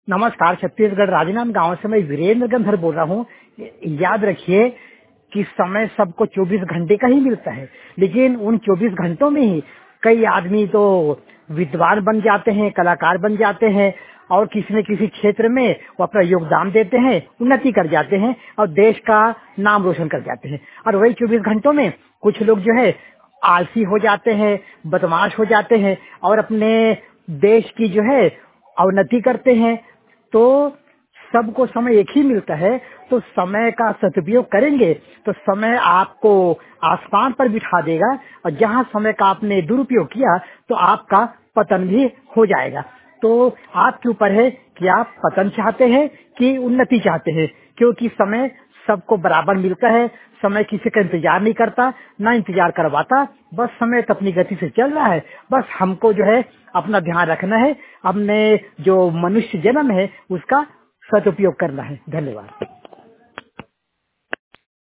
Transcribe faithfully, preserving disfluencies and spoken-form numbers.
नमस्कार। छत्तीसगढ़ राजनांद गांव से मैं वीरेंद्र गंधर बोल रहा हूँ। याद रखिए कि समय सबको चौबीस घंटे का ही मिलता है, लेकिन उन चौबीस घंटों में ही कई आदमी तो विद्वान बन जाते हैं, कलाकार बन जाते हैं और किसी न किसी क्षेत्र में वो अपना योगदान देते हैं, उन्नति कर जाते हैं और देश का नाम रोशन कर जाते हैं। और वही चौबीस घंटों में कुछ लोग जो है आलसी हो जाते हैं, बदमाश हो जाते हैं और अपने देश की जो है अवनति करते हैं। तो सबको समय एक ही मिलता है, तो समय का सदुपयोग करेंगे तो समय आपको आसमान पर बिठा देगा और जहां समय का आपने दुरुपयोग किया तो आपका पतन भी हो जाएगा। तो आपके ऊपर है कि आप पतन चाहते हैं कि उन्नति चाहते हैं, क्योंकि समय सबको बराबर मिलता है। समय किसी का इंतजार नहीं करता, ना इंतजार करवाता, बस समय तो अपनी गति से चल रहा है। बस हमको जो है अपना ध्यान रखना है, अपने जो मनुष्य जन्म है उसका सदुपयोग करना है। धन्यवाद।